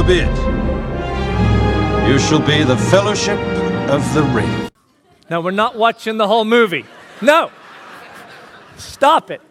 forbid. You shall be the fellowship of the ring. Now, we're not watching the whole movie. No. Stop it.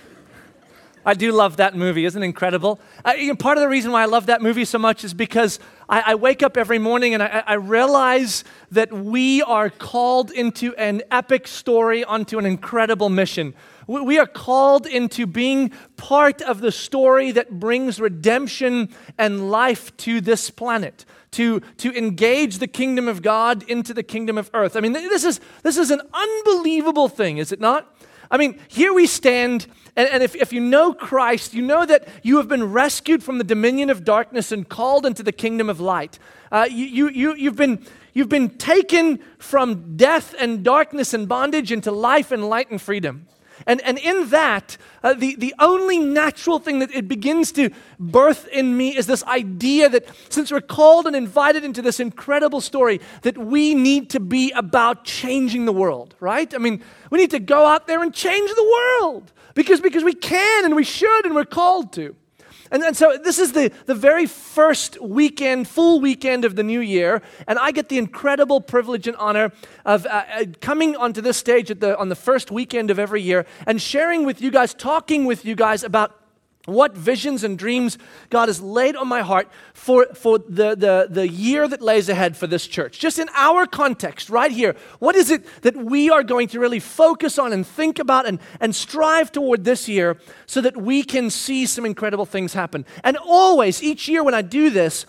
I do love that movie. Isn't it incredible? Part of the reason why I love that movie so much is because I wake up every morning and I realize that we are called into an epic story, onto an incredible mission. We are called into being part of the story that brings redemption and life to this planet, to engage the kingdom of God into the kingdom of earth. I mean, this is an unbelievable thing, is it not? I mean, here we stand, and if you know Christ, you know that you have been rescued from the dominion of darkness and called into the kingdom of light. You've been taken from death and darkness and bondage into life and light and freedom. And in that, the only natural thing that it begins to birth in me is this idea that since we're called and invited into this incredible story, that we need to be about changing the world, right? I mean, we need to go out there and change the world because we can and we should and we're called to. And so this is the very first weekend, full weekend of the new year, and I get the incredible privilege and honor of coming onto this stage on the first weekend of every year and sharing with you guys, talking with you guys about what visions and dreams God has laid on my heart for the year that lays ahead for this church. Just in our context, right here, what is it that we are going to really focus on and think about and strive toward this year so that we can see some incredible things happen? And always, each year when I do this,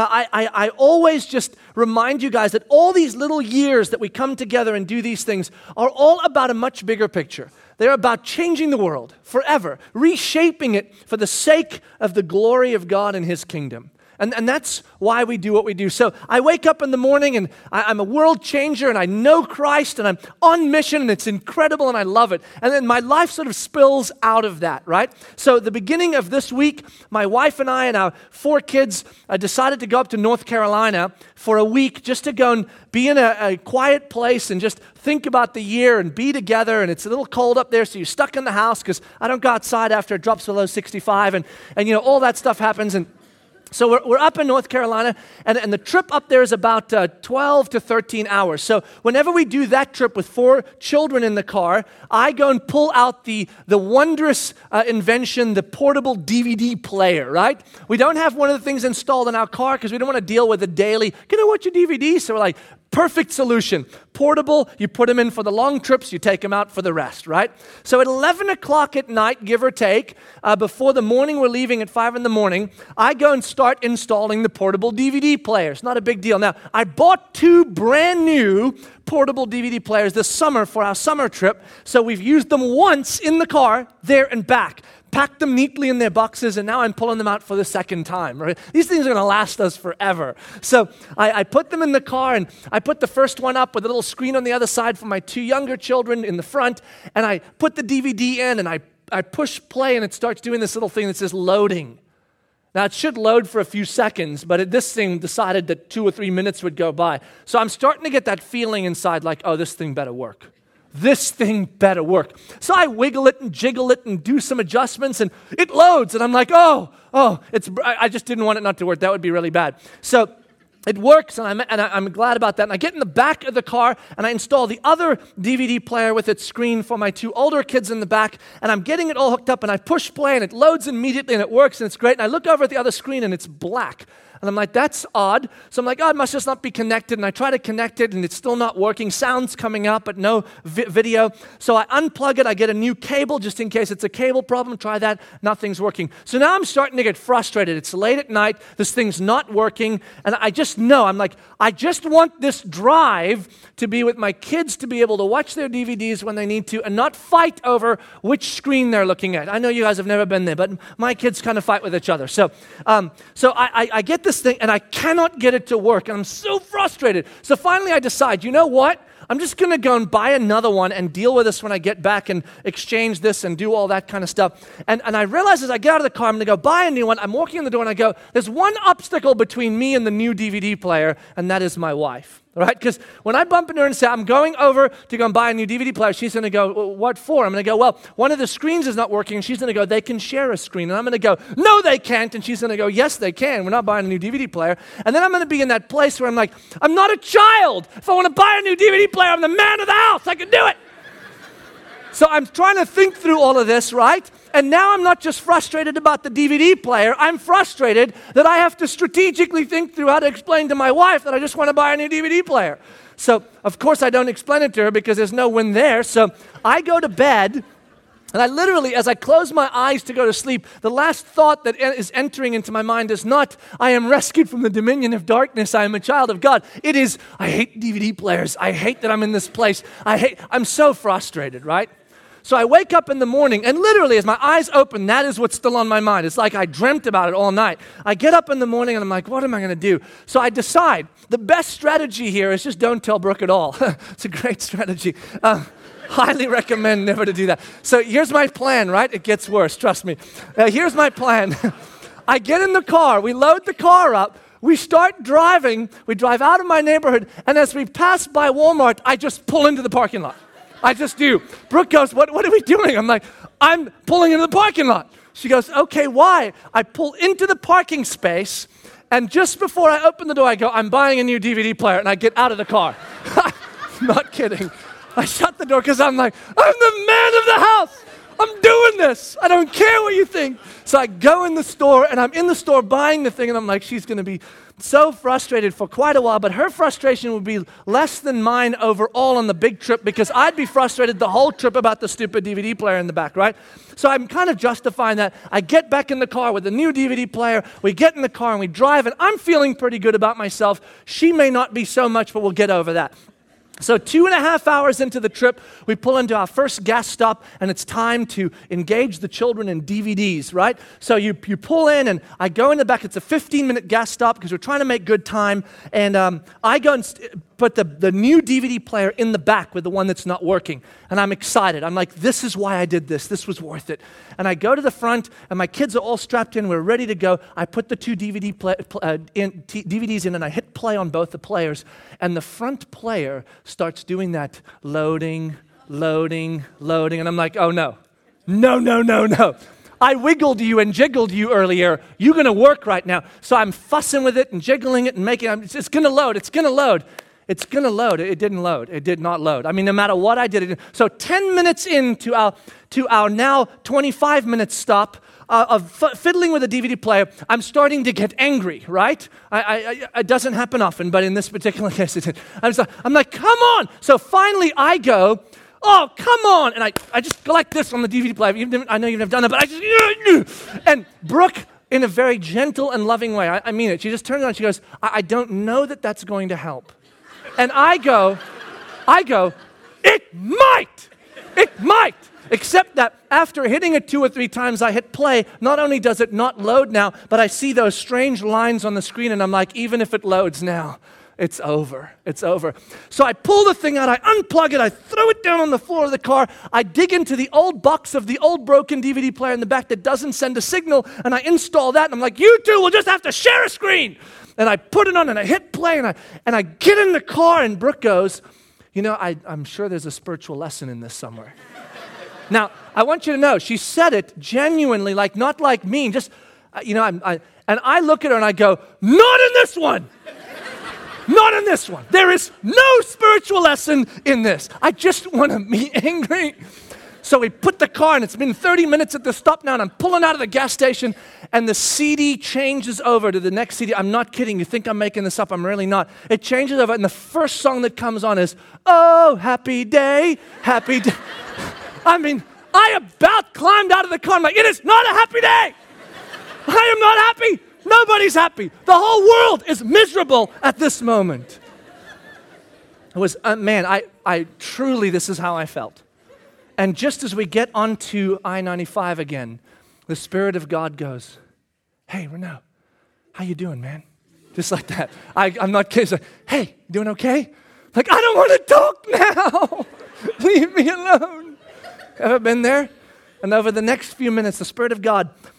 I always just remind you guys that all these little years that we come together and do these things are all about a much bigger picture. They're about changing the world forever, reshaping it for the sake of the glory of God and His kingdom. And that's why we do what we do. So I wake up in the morning and I'm a world changer and I know Christ and I'm on mission and it's incredible and I love it. And then my life sort of spills out of that, right? So the beginning of this week, my wife and I and our 4 kids decided to go up to North Carolina for a week just to go and be in a quiet place and just think about the year and be together. And it's a little cold up there, so you're stuck in the house because I don't go outside after it drops below 65 and you know, all that stuff happens. And so we're up in North Carolina, and the trip up there is about 12 to 13 hours. So whenever we do that trip with 4 children in the car, I go and pull out the wondrous invention, the portable DVD player, right? We don't have one of the things installed in our car because we don't want to deal with the daily, can I watch your DVD? So we're like, perfect solution. Portable, you put them in for the long trips, you take them out for the rest, right? So at 11 o'clock at night, give or take, before the morning we're leaving at 5 in the morning, I go and start installing the portable DVD players. Not a big deal. Now, I bought 2 brand new portable DVD players this summer for our summer trip, so we've used them once in the car, there and back. Packed them neatly in their boxes, and now I'm pulling them out for the second time. Right? These things are going to last us forever. So I put them in the car, and I put the first one up with a little screen on the other side for my 2 younger children in the front, and I put the DVD in, and I push play, and it starts doing this little thing that says loading. Now, it should load for a few seconds, but this thing decided that 2 or 3 minutes would go by. So I'm starting to get that feeling inside like, oh, this thing better work. This thing better work. So I wiggle it and jiggle it and do some adjustments and it loads. And I'm like, I just didn't want it not to work. That would be really bad. So it works and I'm glad about that. And I get in the back of the car and I install the other DVD player with its screen for my 2 older kids in the back. And I'm getting it all hooked up and I push play and it loads immediately and it works and it's great. And I look over at the other screen and it's black. And I'm like, that's odd. So I'm like, oh, it must just not be connected. And I try to connect it, and it's still not working. Sound's coming out, but no video. So I unplug it. I get a new cable just in case it's a cable problem. Try that. Nothing's working. So now I'm starting to get frustrated. It's late at night. This thing's not working. And I just know, I'm like, I just want this drive to be with my kids to be able to watch their DVDs when they need to and not fight over which screen they're looking at. I know you guys have never been there, but my kids kind of fight with each other. So I get this thing and I cannot get it to work and I'm so frustrated. So finally I decide, you know what? I'm just going to go and buy another one and deal with this when I get back and exchange this and do all that kind of stuff. And I realize as I get out of the car, I'm going to go buy a new one. I'm walking in the door and I go, there's one obstacle between me and the new DVD player, and that is my wife. right? Because when I bump into her and say, I'm going over to go and buy a new DVD player, she's going to go, well, what for? I'm going to go, well, one of the screens is not working. And she's going to go, they can share a screen. And I'm going to go, no, they can't. And she's going to go, yes, they can. We're not buying a new DVD player. And then I'm going to be in that place where I'm like, I'm not a child. If I want to buy a new DVD player, I'm the man of the house. I can do it. So I'm trying to think through all of this, right? And now I'm not just frustrated about the DVD player. I'm frustrated that I have to strategically think through how to explain to my wife that I just want to buy a new DVD player. So, of course, I don't explain it to her because there's no win there. So I go to bed, and I literally, as I close my eyes to go to sleep, the last thought that is entering into my mind is not, I am rescued from the dominion of darkness, I am a child of God. It is, I hate DVD players. I hate that I'm in this place. I'm so frustrated, right? So I wake up in the morning, and literally as my eyes open, that is what's still on my mind. It's like I dreamt about it all night. I get up in the morning, and I'm like, what am I going to do? So I decide the best strategy here is just don't tell Brooke at all. It's a great strategy. Highly recommend never to do that. So here's my plan, right? It gets worse, trust me. Here's my plan. I get in the car. We load the car up. We start driving. We drive out of my neighborhood, and as we pass by Walmart, I just pull into the parking lot. I just do. Brooke goes, what are we doing? I'm like, I'm pulling into the parking lot. She goes, okay, why? I pull into the parking space, and just before I open the door, I go, I'm buying a new DVD player, and I get out of the car. Not kidding. I shut the door because I'm like, I'm the man of the house. I'm doing this. I don't care what you think. So I go in the store, and I'm in the store buying the thing, and I'm like, she's going to be so frustrated for quite a while, but her frustration would be less than mine overall on the big trip because I'd be frustrated the whole trip about the stupid DVD player in the back, right? So I'm kind of justifying that. I get back in the car with the new DVD player. We get in the car and we drive, and I'm feeling pretty good about myself. She may not be so much, but we'll get over that. So 2.5 hours into the trip, we pull into our first gas stop, and it's time to engage the children in DVDs, right? So you pull in, and I go in the back. It's a 15-minute gas stop because we're trying to make good time. And I go and put the new DVD player in the back with the one that's not working. And I'm excited. I'm like, this is why I did this. This was worth it. And I go to the front, and my kids are all strapped in. We're ready to go. I put the two DVDs in, and I hit play on both the players. And the front player starts doing that loading. And I'm like, oh, no. No. I wiggled you and jiggled you earlier. You're going to work right now. So I'm fussing with it and jiggling it and making it. It's going to load. It's going to load. It's going to load. It didn't load. It did not load. I mean, no matter what I did. So 10 minutes into our now 25-minute stop of fiddling with a DVD player, I'm starting to get angry, right? It doesn't happen often, but in this particular case, it did. I'm like, come on. So finally I go, oh, come on. And I just go like this on the DVD player. I know you've never done that, but I just, and Brooke, in a very gentle and loving way, I mean it, she just turns around and she goes, I don't know that that's going to help. And I go, it might. Except that after hitting it 2 or 3 times, I hit play. Not only does it not load now, but I see those strange lines on the screen, and I'm like, even if it loads now, it's over. It's over. So I pull the thing out, I unplug it, I throw it down on the floor of the car, I dig into the old box of the old broken DVD player in the back that doesn't send a signal, and I install that, and I'm like, you two will just have to share a screen. And I put it on, and I hit play, and I get in the car, and Brooke goes, you know, I'm sure there's a spiritual lesson in this somewhere. Now, I want you to know, she said it genuinely, like not like mean, just, and I look at her and I go, not in this one. Not in this one. There is no spiritual lesson in this. I just want to be angry. So we put the car, and it's been 30 minutes at the stop now, and I'm pulling out of the gas station, and the CD changes over to the next CD. I'm not kidding. You think I'm making this up. I'm really not. It changes over, and the first song that comes on is, oh, happy day, happy day. I mean, I about climbed out of the car. I'm like, it is not a happy day. I am not happy. Nobody's happy. The whole world is miserable at this moment. It was, I truly, this is how I felt. And just as we get onto I-95 again, the Spirit of God goes, hey, Renaud, how you doing, man? Just like that. I'm not kidding. It's like, hey, you doing okay? Like, I don't want to talk now. Leave me alone. Ever been there? And over the next few minutes, the Spirit of God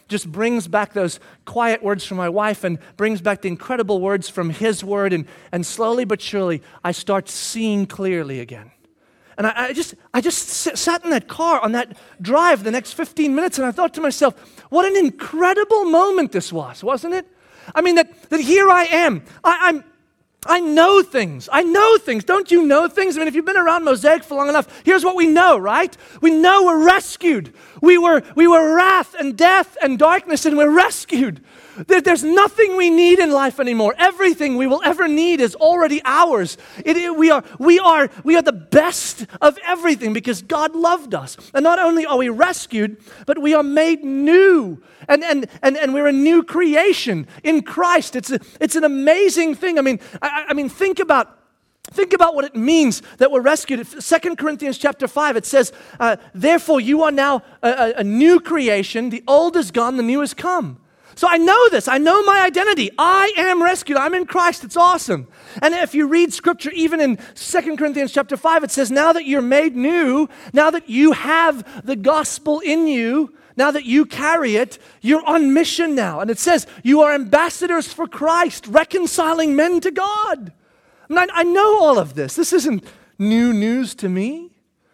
just brings back those quiet words from my wife and brings back the incredible words from His Word. And slowly but surely, I start seeing clearly again. And I just sat in that car on that drive the next 15 minutes, and I thought to myself, what an incredible moment this was, wasn't it? I mean, that here I am. I know things. I know things. Don't you know things? I mean, if you've been around Mosaic for long enough, here's what we know, right? We know we're rescued. We were wrath and death and darkness, and we're rescued. There's nothing we need in life anymore. Everything we will ever need is already ours. We are the best of everything because God loved us. And not only are we rescued, but we are made new. And we're a new creation in Christ. It's an amazing thing. I mean, think about what it means that we're rescued. 2 Corinthians chapter 5, it says, therefore you are now a new creation. The old is gone, the new has come. So I know this. I know my identity. I am rescued. I'm in Christ. It's awesome. And if you read Scripture, even in 2 Corinthians chapter 5, it says, now that you're made new, now that you have the gospel in you, now that you carry it, you're on mission now. And it says, you are ambassadors for Christ, reconciling men to God. I know all of this. This isn't new news to me.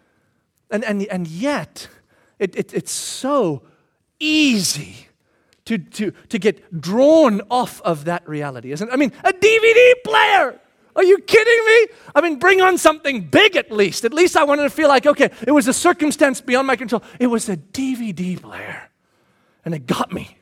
And yet, it's so easy to get drawn off of that reality, isn't it? I mean, a DVD player. Are you kidding me? I mean, bring on something big at least. At least I wanted to feel like, okay, it was a circumstance beyond my control. It was a DVD player, and it got me.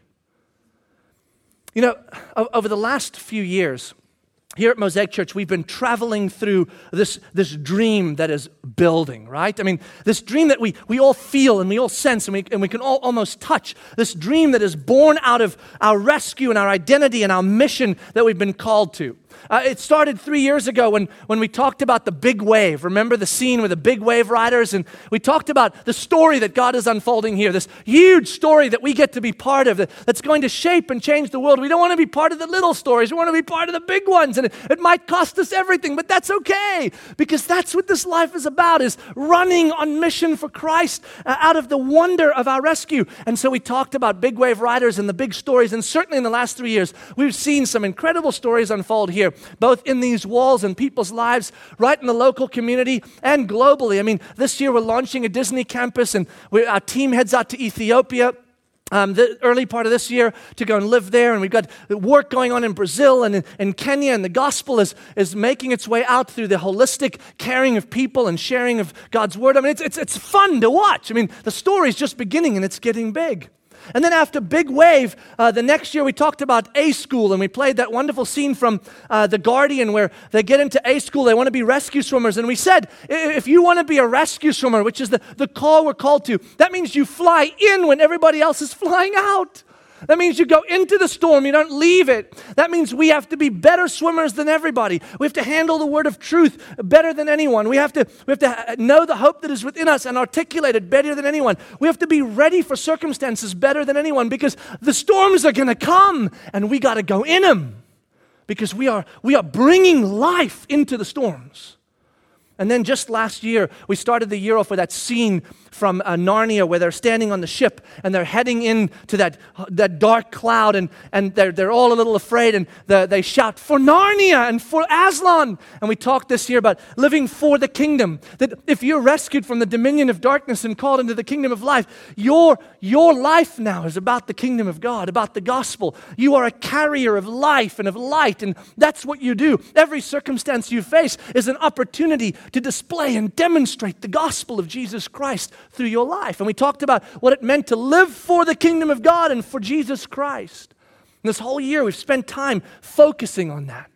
You know, over the last few years, here at Mosaic Church, we've been traveling through this dream that is building, right? I mean, this dream that we all feel and we all sense and we can all almost touch. This dream that is born out of our rescue and our identity and our mission that we've been called to. It started 3 years ago when we talked about the big wave. Remember the scene with the big wave riders? And we talked about the story that God is unfolding here, this huge story that we get to be part of that's going to shape and change the world. We don't want to be part of the little stories. We want to be part of the big ones. And it might cost us everything, but that's okay because that's what this life is about, is running on mission for Christ out of the wonder of our rescue. And so we talked about big wave riders and the big stories. And certainly in the last 3 years, we've seen some incredible stories unfold here, both in these walls and people's lives, right in the local community and globally. I mean, this year we're launching a Disney campus, and our team heads out to Ethiopia the early part of this year to go and live there. And we've got work going on in Brazil and in Kenya, and the gospel is making its way out through the holistic caring of people and sharing of God's word. I mean, it's fun to watch. I mean, the story's just beginning and it's getting big. And then after Big Wave, the next year we talked about A School, and we played that wonderful scene from The Guardian where they get into A School, they want to be rescue swimmers. And we said, if you want to be a rescue swimmer, which is the call we're called to, that means you fly in when everybody else is flying out. That means you go into the storm, you don't leave it. That means we have to be better swimmers than everybody. We have to handle the word of truth better than anyone. We have to know the hope that is within us and articulate it better than anyone. We have to be ready for circumstances better than anyone because the storms are going to come and we got to go in them because we are bringing life into the storms. And then just last year, we started the year off with that scene from Narnia where they're standing on the ship and they're heading into that dark cloud and they're all a little afraid and they shout, "For Narnia and for Aslan." And we talked this year about living for the kingdom. That if you're rescued from the dominion of darkness and called into the kingdom of life, your life now is about the kingdom of God, about the gospel. You are a carrier of life and of light, and that's what you do. Every circumstance you face is an opportunity to display and demonstrate the gospel of Jesus Christ through your life. And we talked about what it meant to live for the kingdom of God and for Jesus Christ. And this whole year we've spent time focusing on that.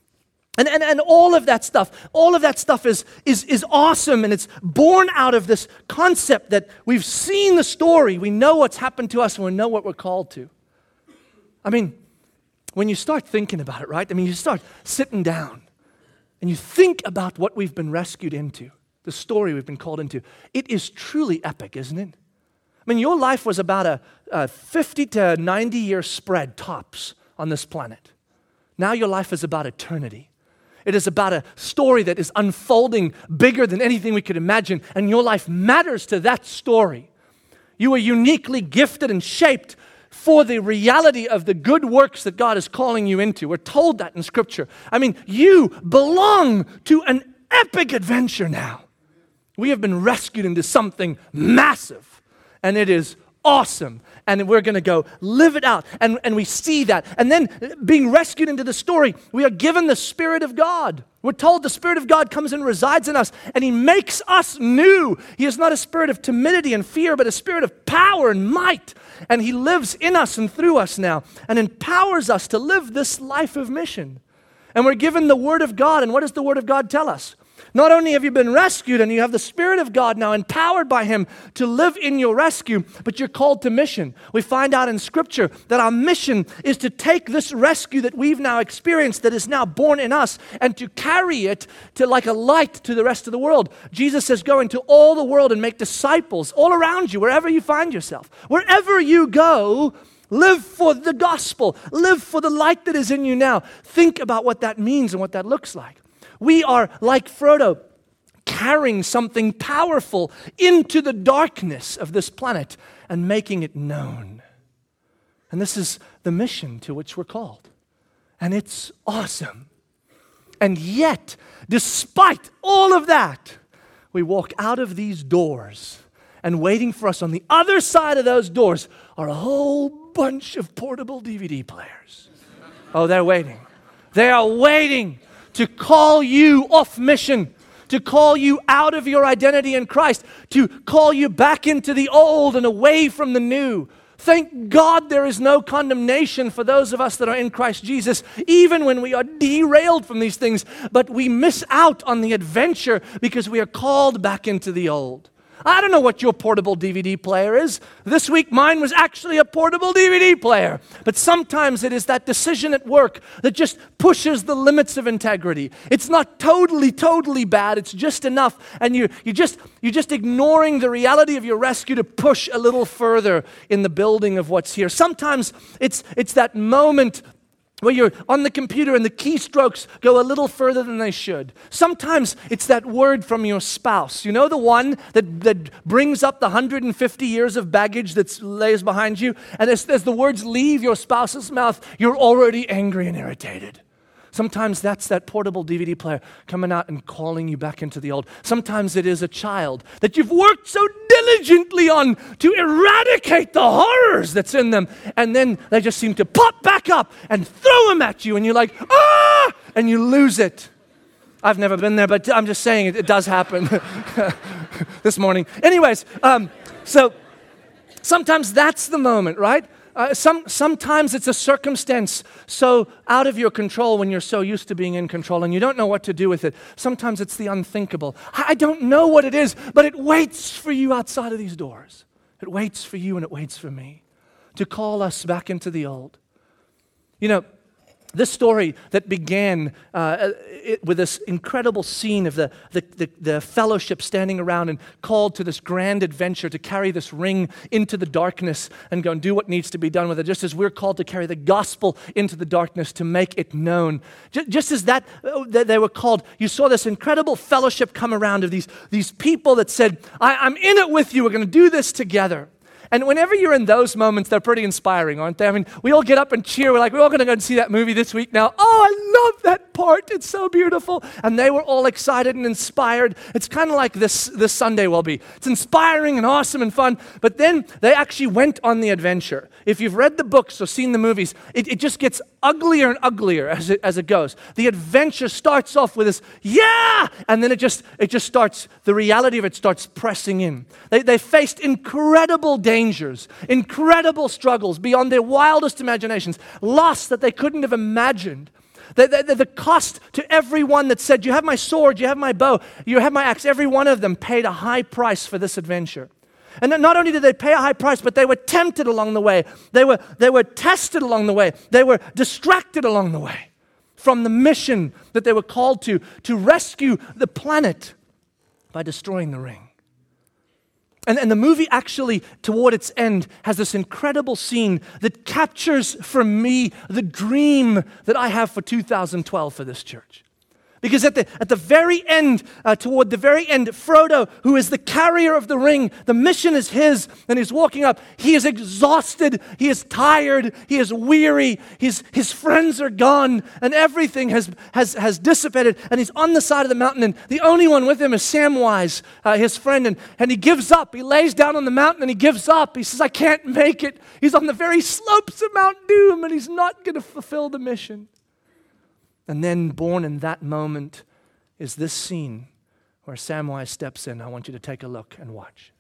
And all of that stuff is awesome, and it's born out of this concept that we've seen the story, we know what's happened to us, and we know what we're called to. I mean, when you start thinking about it, right? I mean, you start sitting down and you think about what we've been rescued into, the story we've been called into. It is truly epic, isn't it? I mean, your life was about a 50 to 90 year spread tops on this planet. Now your life is about eternity. It is about a story that is unfolding bigger than anything we could imagine, and your life matters to that story. You are uniquely gifted and shaped for the reality of the good works that God is calling you into. We're told that in Scripture. I mean, you belong to an epic adventure now. We have been rescued into something massive, and it is awesome. And we're going to go live it out. And we see that. And then being rescued into the story, we are given the Spirit of God. We're told the Spirit of God comes and resides in us, and He makes us new. He is not a spirit of timidity and fear, but a spirit of power and might. And He lives in us and through us now and empowers us to live this life of mission. And we're given the Word of God. And what does the Word of God tell us? Not only have you been rescued and you have the Spirit of God now empowered by Him to live in your rescue, but you're called to mission. We find out in Scripture that our mission is to take this rescue that we've now experienced, that is now born in us, and to carry it to like a light to the rest of the world. Jesus says, go into all the world and make disciples all around you, wherever you find yourself. Wherever you go, live for the gospel. Live for the light that is in you now. Think about what that means and what that looks like. We are, like Frodo, carrying something powerful into the darkness of this planet and making it known. And this is the mission to which we're called. And it's awesome. And yet, despite all of that, we walk out of these doors, and waiting for us on the other side of those doors are a whole bunch of portable DVD players. Oh, they're waiting. They are waiting to call you off mission, to call you out of your identity in Christ, to call you back into the old and away from the new. Thank God there is no condemnation for those of us that are in Christ Jesus, even when we are derailed from these things, but we miss out on the adventure because we are called back into the old. I don't know what your portable DVD player is. This week, mine was actually a portable DVD player. But sometimes it is that decision at work that just pushes the limits of integrity. It's not totally bad. It's just enough. And you're just ignoring the reality of your rescue to push a little further in the building of what's here. Sometimes it's that moment where you're on the computer and the keystrokes go a little further than they should. Sometimes it's that word from your spouse. You know, the one that brings up the 150 years of baggage that lays behind you? And as the words leave your spouse's mouth, you're already angry and irritated. Sometimes that's that portable DVD player coming out and calling you back into the old. Sometimes it is a child that you've worked so diligently on to eradicate the horrors that's in them. And then they just seem to pop back up and throw them at you. And you're like, ah! And you lose it. I've never been there, but I'm just saying it does happen this morning. Anyways, so sometimes that's the moment, right? Sometimes it's a circumstance so out of your control when you're so used to being in control and you don't know what to do with it. Sometimes it's the unthinkable. I don't know what it is, but it waits for you outside of these doors. It waits for you and it waits for me to call us back into the old. You know, this story that began with this incredible scene of the fellowship standing around and called to this grand adventure to carry this ring into the darkness and go and do what needs to be done with it, just as we're called to carry the gospel into the darkness to make it known. Just as that they were called, you saw this incredible fellowship come around of these people that said, I'm in it with you, we're going to do this together. And whenever you're in those moments, they're pretty inspiring, aren't they? I mean, we all get up and cheer. We're like, we're all going to go and see that movie this week now. Oh, I love that part. It's so beautiful. And they were all excited and inspired. It's kind of like this Sunday will be. It's inspiring and awesome and fun. But then they actually went on the adventure. If you've read the books or seen the movies, it just gets uglier and uglier as it goes. The adventure starts off with this, yeah! And then it just starts, the reality of it starts pressing in. They faced incredible dangers, incredible struggles beyond their wildest imaginations, loss that they couldn't have imagined. The cost to everyone that said, you have my sword, you have my bow, you have my axe, every one of them paid a high price for this adventure. And not only did they pay a high price, but they were tempted along the way. They were tested along the way. They were distracted along the way from the mission that they were called to rescue the planet by destroying the ring. And the movie actually, toward its end, has this incredible scene that captures for me the dream that I have for 2012 for this church. Because at the very end, toward the very end, Frodo, who is the carrier of the ring, the mission is his, and he's walking up. He is exhausted, he is tired, he is weary, his friends are gone, and everything has dissipated, and he's on the side of the mountain, and the only one with him is Samwise, his friend, and he gives up. He lays down on the mountain, and he gives up. He says, I can't make it. He's on the very slopes of Mount Doom, and he's not going to fulfill the mission. And then born in that moment is this scene where Samwise steps in. I want you to take a look and watch.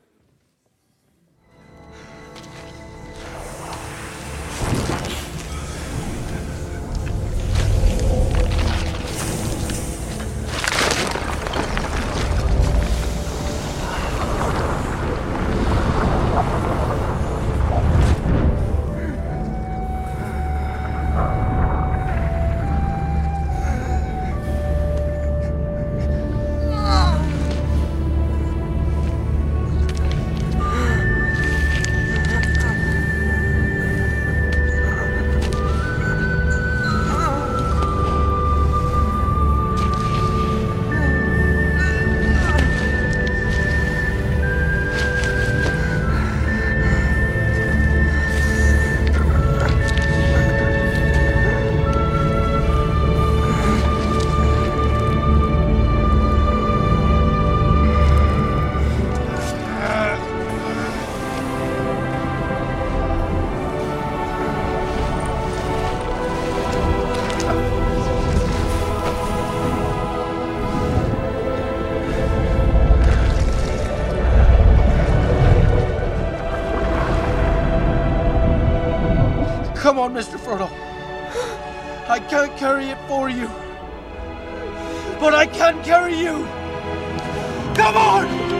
Come on, Mr. Frodo. I can't carry it for you, but I can carry you. Come on!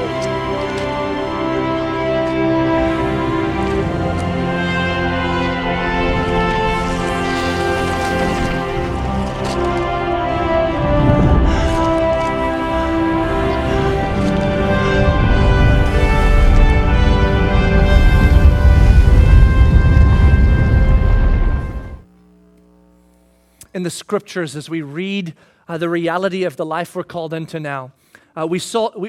In the scriptures, as we read the reality of the life we're called into now, we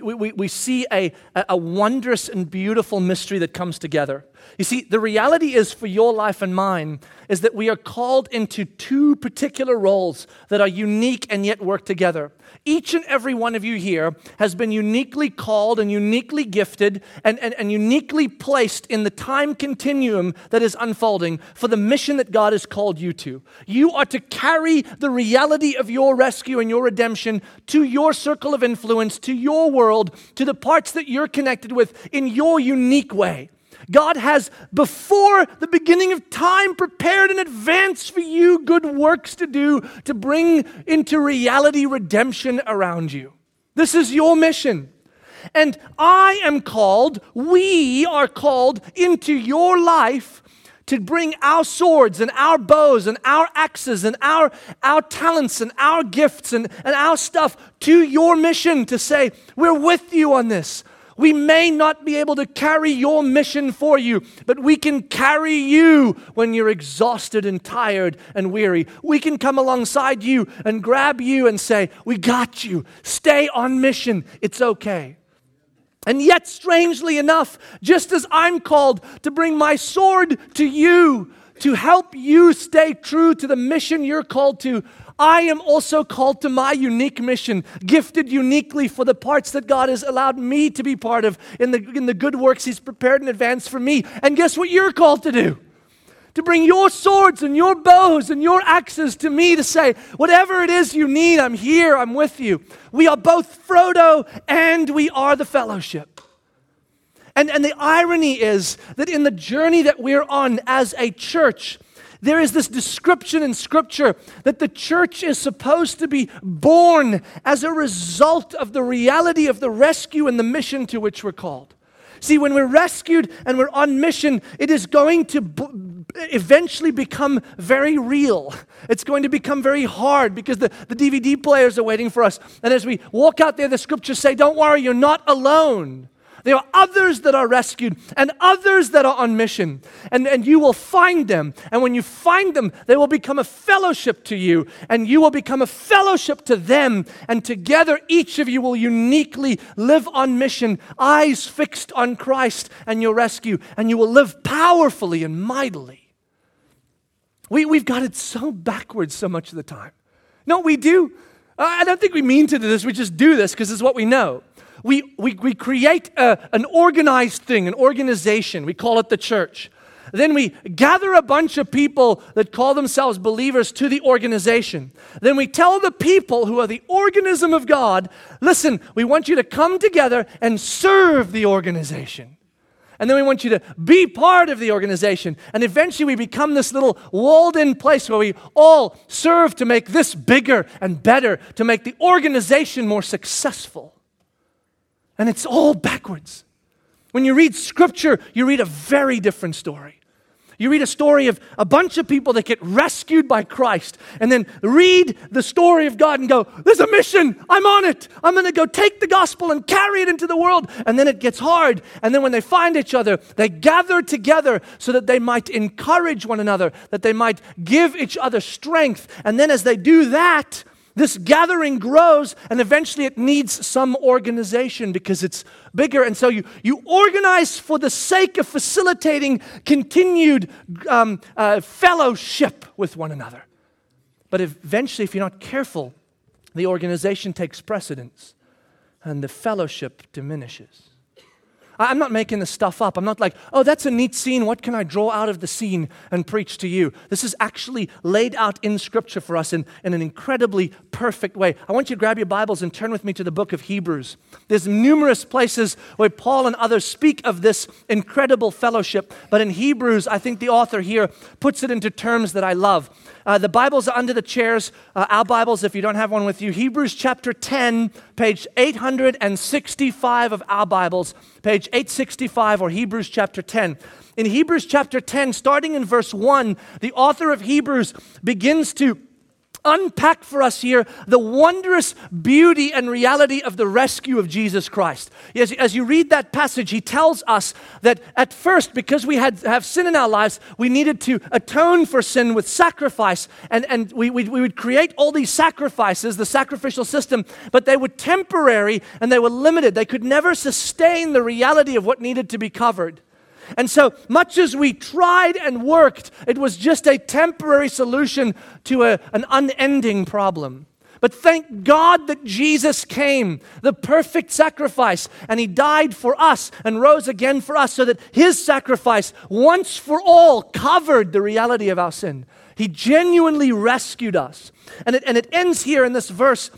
see a wondrous and beautiful mystery that comes together. You see, the reality is for your life and mine is that we are called into two particular roles that are unique and yet work together. Each and every one of you here has been uniquely called and uniquely gifted and uniquely placed in the time continuum that is unfolding for the mission that God has called you to. You are to carry the reality of your rescue and your redemption to your circle of influence, to your world, to the parts that you're connected with in your unique way. God has, before the beginning of time, prepared in advance for you good works to do to bring into reality redemption around you. This is your mission. And I am called, we are called into your life to bring our swords and our bows and our axes and our talents and our gifts and our stuff to your mission to say, we're with you on this. We may not be able to carry your mission for you, but we can carry you when you're exhausted and tired and weary. We can come alongside you and grab you and say, we got you. Stay on mission. It's okay. And yet, strangely enough, just as I'm called to bring my sword to you, to help you stay true to the mission you're called to, I am also called to my unique mission, gifted uniquely for the parts that God has allowed me to be part of in the good works He's prepared in advance for me. And guess what you're called to do? To bring your swords and your bows and your axes to me to say, whatever it is you need, I'm here, I'm with you. We are both Frodo and we are the fellowship. And the irony is that in the journey that we're on as a church, there is this description in Scripture that the church is supposed to be born as a result of the reality of the rescue and the mission to which we're called. See, when we're rescued and we're on mission, it is going to eventually become very real. It's going to become very hard because the DVD players are waiting for us. And as we walk out there, the Scriptures say, don't worry, you're not alone. There are others that are rescued and others that are on mission. And you will find them. And when you find them, they will become a fellowship to you. And you will become a fellowship to them. And together, each of you will uniquely live on mission, eyes fixed on Christ and your rescue. And you will live powerfully and mightily. We've got it so backwards so much of the time. No, we do. I don't think we mean to do this. We just do this because it's what we know. We create an organized thing, an organization. We call it the church. Then we gather a bunch of people that call themselves believers to the organization. Then we tell the people who are the organism of God, listen, we want you to come together and serve the organization. And then we want you to be part of the organization. And eventually we become this little walled-in place where we all serve to make this bigger and better, to make the organization more successful. And it's all backwards. When you read Scripture, you read a very different story. You read a story of a bunch of people that get rescued by Christ, and then read the story of God and go, there's a mission, I'm on it. I'm going to go take the gospel and carry it into the world. And then it gets hard. And then when they find each other, they gather together so that they might encourage one another, that they might give each other strength. And then as they do that, this gathering grows, and eventually it needs some organization because it's bigger. And so you organize for the sake of facilitating continued fellowship with one another. But eventually, if you're not careful, the organization takes precedence and the fellowship diminishes. I'm not making this stuff up. I'm not like, oh, that's a neat scene. What can I draw out of the scene and preach to you? This is actually laid out in Scripture for us in an incredibly perfect way. I want you to grab your Bibles and turn with me to the book of Hebrews. There's numerous places where Paul and others speak of this incredible fellowship. But in Hebrews, I think the author here puts it into terms that I love. The Bibles are under the chairs. Our Bibles, if you don't have one with you, Hebrews chapter 10, page 865 of our Bibles, page 865, or Hebrews chapter 10. In Hebrews chapter 10, starting in verse 1, the author of Hebrews begins to unpack for us here the wondrous beauty and reality of the rescue of Jesus Christ. As you read that passage, he tells us that at first, because we have sin in our lives, we needed to atone for sin with sacrifice, and we would create all these sacrifices, the sacrificial system, but they were temporary and they were limited. They could never sustain the reality of what needed to be covered. And so much as we tried and worked, it was just a temporary solution to an unending problem. But thank God that Jesus came, the perfect sacrifice, and He died for us and rose again for us so that His sacrifice once for all covered the reality of our sin. He genuinely rescued us. And it ends here in this verse,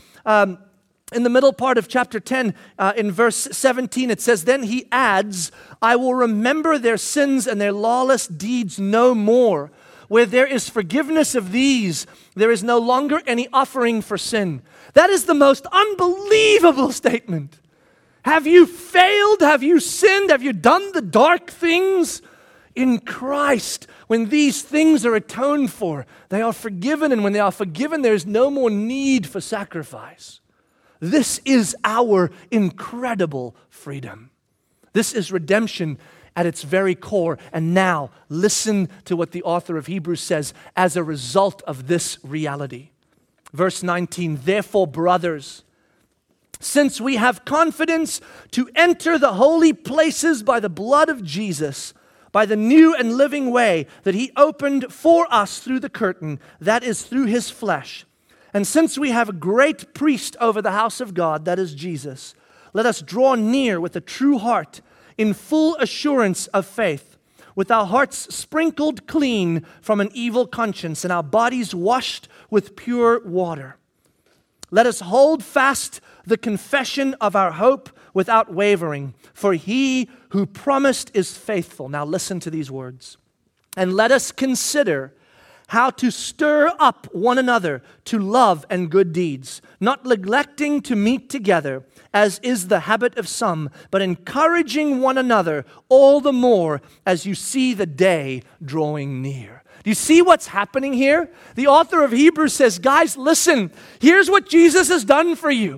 in the middle part of chapter 10, in verse 17, it says, then he adds, I will remember their sins and their lawless deeds no more. Where there is forgiveness of these, there is no longer any offering for sin. That is the most unbelievable statement. Have you failed? Have you sinned? Have you done the dark things? In Christ, when these things are atoned for, they are forgiven. And when they are forgiven, there is no more need for sacrifice. This is our incredible freedom. This is redemption at its very core. And now, listen to what the author of Hebrews says as a result of this reality. Verse 19, therefore, brothers, since we have confidence to enter the holy places by the blood of Jesus, by the new and living way that He opened for us through the curtain, that is through His flesh. And since we have a great priest over the house of God, that is Jesus, let us draw near with a true heart, in full assurance of faith, with our hearts sprinkled clean from an evil conscience and our bodies washed with pure water. Let us hold fast the confession of our hope without wavering, for He who promised is faithful. Now listen to these words. And let us consider how to stir up one another to love and good deeds, not neglecting to meet together, as is the habit of some, but encouraging one another all the more as you see the day drawing near. Do you see what's happening here? The author of Hebrews says, guys, listen, here's what Jesus has done for you.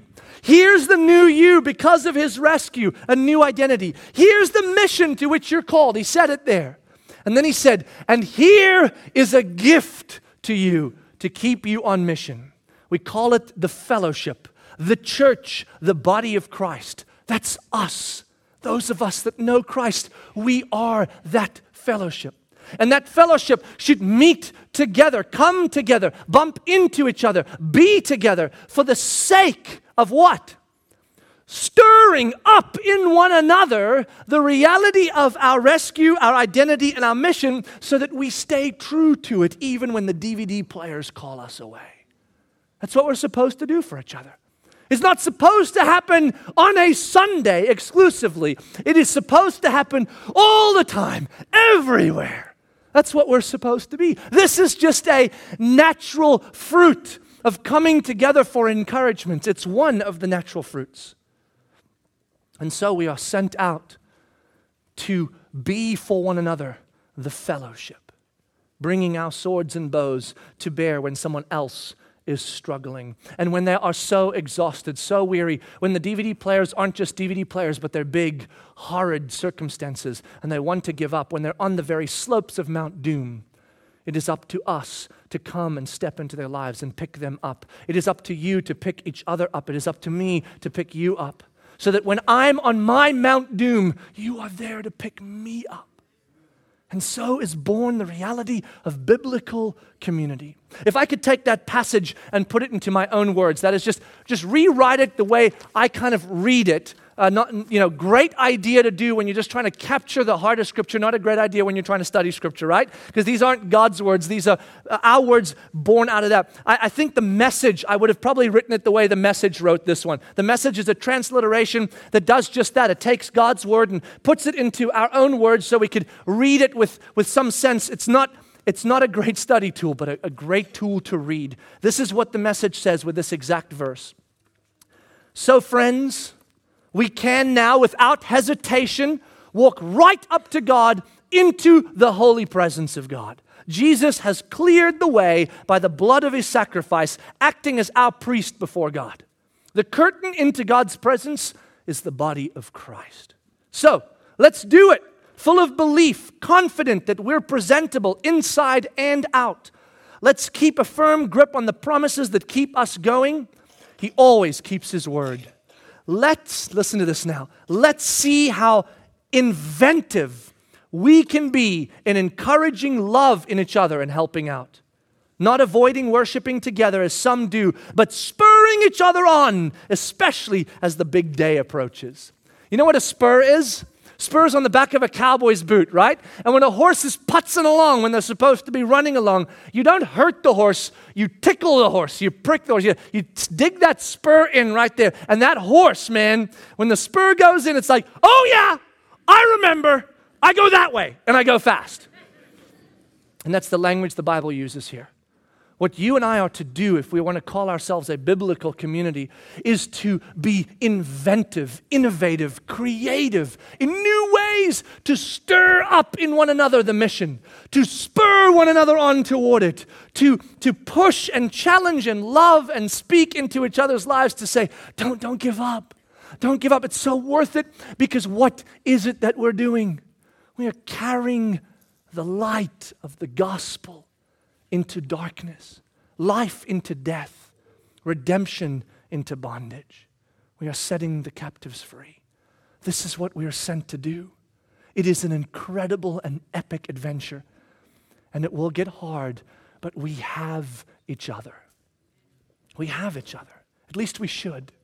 Here's the new you because of his rescue, a new identity. Here's the mission to which you're called. He said it there. And then he said, and here is a gift to you to keep you on mission. We call it the fellowship, the church, the body of Christ. That's us. Those of us that know Christ, we are that fellowship. And that fellowship should meet together, come together, bump into each other, be together for the sake of what? Stirring up in one another the reality of our rescue, our identity, and our mission so that we stay true to it even when the DVD players call us away. That's what we're supposed to do for each other. It's not supposed to happen on a Sunday exclusively. It is supposed to happen all the time, everywhere. That's what we're supposed to be. This is just a natural fruit of coming together for encouragement. It's one of the natural fruits. And so we are sent out to be for one another the fellowship, bringing our swords and bows to bear when someone else is struggling. And when they are so exhausted, so weary, when the DVD players aren't just DVD players, but they're big, horrid circumstances, and they want to give up, when they're on the very slopes of Mount Doom, it is up to us to come and step into their lives and pick them up. It is up to you to pick each other up. It is up to me to pick you up. So that when I'm on my Mount Doom, you are there to pick me up. And so is born the reality of biblical community. If I could take that passage and put it into my own words, that is just rewrite it the way I kind of read it. Great idea to do when you're just trying to capture the heart of Scripture. Not a great idea when you're trying to study Scripture, right? Because these aren't God's words. These are our words born out of that. I think the Message, I would have probably written it the way the Message wrote this one. The Message is a transliteration that does just that. It takes God's word and puts it into our own words so we could read it with some sense. It's not a great study tool, but a great tool to read. This is what the Message says with this exact verse. So, friends, we can now, without hesitation, walk right up to God into the holy presence of God. Jesus has cleared the way by the blood of his sacrifice, acting as our priest before God. The curtain into God's presence is the body of Christ. So, let's do it, full of belief, confident that we're presentable inside and out. Let's keep a firm grip on the promises that keep us going. He always keeps his word. Let's, listen to this now, let's see how inventive we can be in encouraging love in each other and helping out. Not avoiding worshiping together as some do, but spurring each other on, especially as the big day approaches. You know what a spur is? Spurs on the back of a cowboy's boot, right? And when a horse is putzing along, when they're supposed to be running along, you don't hurt the horse, you tickle the horse, you prick the horse, you dig that spur in right there. And that horse, man, when the spur goes in, it's like, oh yeah, I remember, I go that way, and I go fast. And that's the language the Bible uses here. What you and I are to do if we want to call ourselves a biblical community is to be inventive, innovative, creative, in new ways to stir up in one another the mission, to spur one another on toward it, to push and challenge and love and speak into each other's lives to say, don't give up. Don't give up. It's so worth it because what is it that we're doing? We are carrying the light of the gospel into darkness, life into death, redemption into bondage. We are setting the captives free. This is what we are sent to do. It is an incredible and epic adventure, and it will get hard, but we have each other. We have each other. At least we should.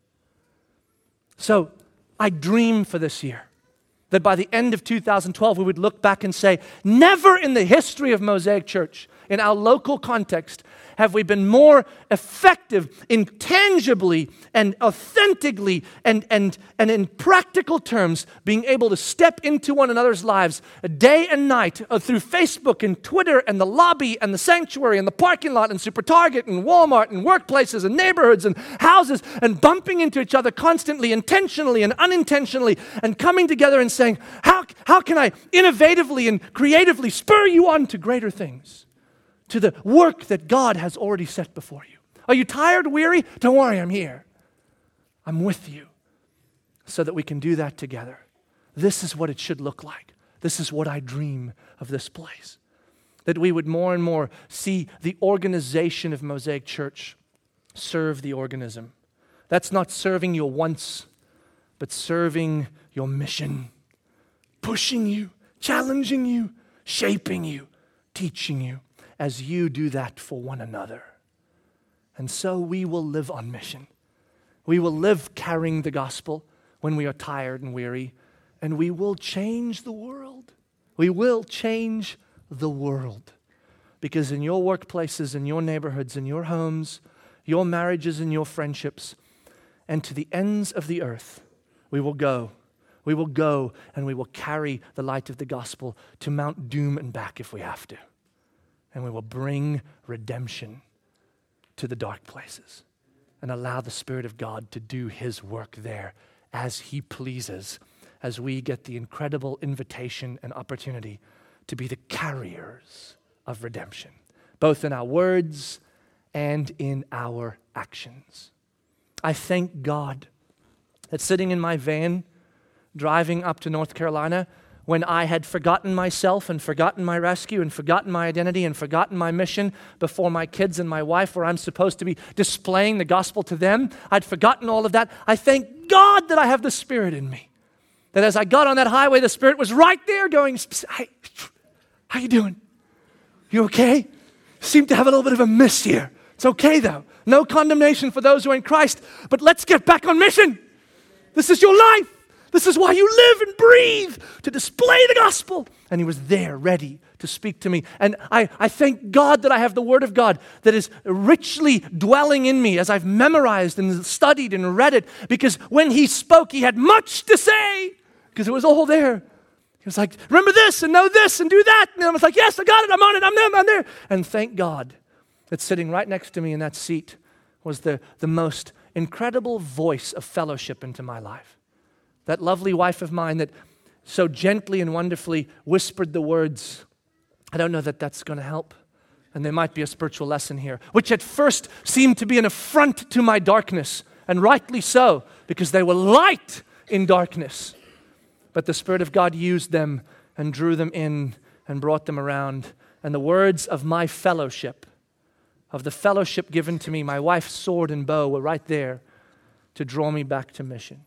So, I dream for this year that by the end of 2012, we would look back and say, never in the history of Mosaic Church, in our local context, have we been more effective in tangibly and authentically and in practical terms being able to step into one another's lives day and night through Facebook and Twitter and the lobby and the sanctuary and the parking lot and Super Target and Walmart and workplaces and neighborhoods and houses and bumping into each other constantly, intentionally and unintentionally, and coming together and saying, how can I innovatively and creatively spur you on to greater things? To the work that God has already set before you. Are you tired, weary? Don't worry, I'm here. I'm with you, so that we can do that together. This is what it should look like. This is what I dream of this place. That we would more and more see the organization of Mosaic Church serve the organism. That's not serving your wants, but serving your mission. Pushing you, challenging you, shaping you, teaching you as you do that for one another. And so we will live on mission. We will live carrying the gospel when we are tired and weary, and we will change the world. We will change the world. Because in your workplaces, in your neighborhoods, in your homes, your marriages and your friendships, and to the ends of the earth, we will go. We will go and we will carry the light of the gospel to Mount Doom and back if we have to. And we will bring redemption to the dark places and allow the Spirit of God to do His work there as He pleases, as we get the incredible invitation and opportunity to be the carriers of redemption, both in our words and in our actions. I thank God that sitting in my van, driving up to North Carolina, when I had forgotten myself and forgotten my rescue and forgotten my identity and forgotten my mission before my kids and my wife, where I'm supposed to be displaying the gospel to them, I'd forgotten all of that. I thank God that I have the Spirit in me. That as I got on that highway, the Spirit was right there going, hey, how you doing? You okay? Seem to have a little bit of a miss here. It's okay though. No condemnation for those who are in Christ, but let's get back on mission. This is your life. This is why you live and breathe, to display the gospel. And He was there, ready to speak to me. And I thank God that I have the Word of God that is richly dwelling in me as I've memorized and studied and read it. Because when He spoke, He had much to say, because it was all there. He was like, remember this and know this and do that. And I was like, yes, I got it. I'm on it. I'm there. And thank God that sitting right next to me in that seat was the most incredible voice of fellowship into my life. That lovely wife of mine that so gently and wonderfully whispered the words, I don't know that that's going to help. And there might be a spiritual lesson here, which at first seemed to be an affront to my darkness, and rightly so, because they were light in darkness. But the Spirit of God used them and drew them in and brought them around. And the words of my fellowship, of the fellowship given to me, my wife's sword and bow were right there to draw me back to mission.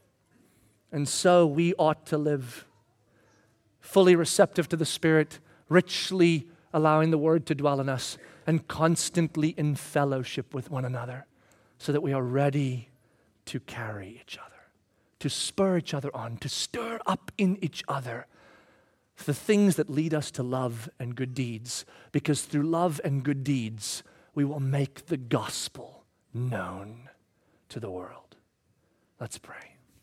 And so we ought to live fully receptive to the Spirit, richly allowing the Word to dwell in us, and constantly in fellowship with one another, so that we are ready to carry each other, to spur each other on, to stir up in each other the things that lead us to love and good deeds, because through love and good deeds, we will make the gospel known to the world. Let's pray.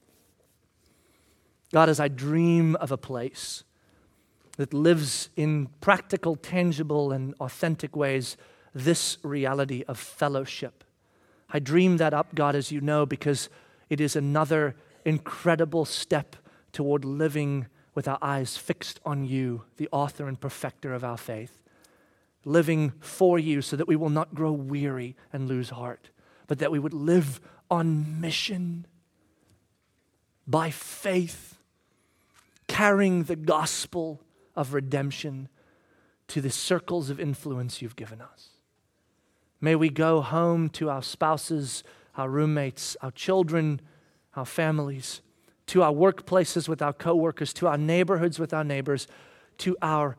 God, as I dream of a place that lives in practical, tangible, and authentic ways this reality of fellowship, I dream that up, God, as you know, because it is another incredible step toward living with our eyes fixed on you, the author and perfecter of our faith. Living for you so that we will not grow weary and lose heart, but that we would live on mission by faith, carrying the gospel of redemption to the circles of influence you've given us. May we go home to our spouses, our roommates, our children, our families, to our workplaces with our coworkers, to our neighborhoods with our neighbors, to our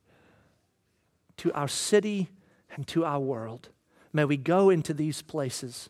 city and to our world. May we go into these places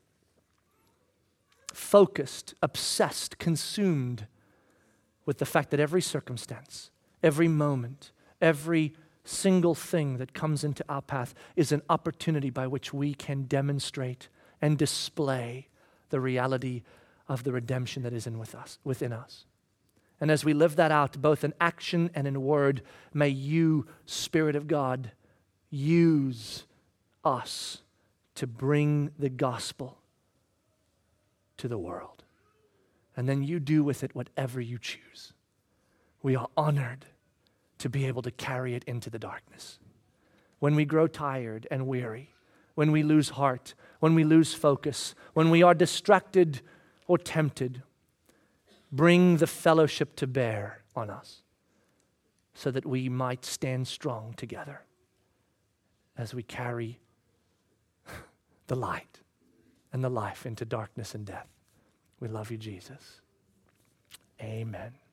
focused, obsessed, consumed with the fact that every circumstance, every moment, every single thing that comes into our path is an opportunity by which we can demonstrate and display the reality of the redemption that is within us. And as we live that out, both in action and in word, may you, Spirit of God, use us to bring the gospel to the world. And then you do with it whatever you choose. We are honored to be able to carry it into the darkness. When we grow tired and weary, when we lose heart, when we lose focus, when we are distracted or tempted, bring the fellowship to bear on us so that we might stand strong together as we carry the light and the life into darkness and death. We love you, Jesus. Amen.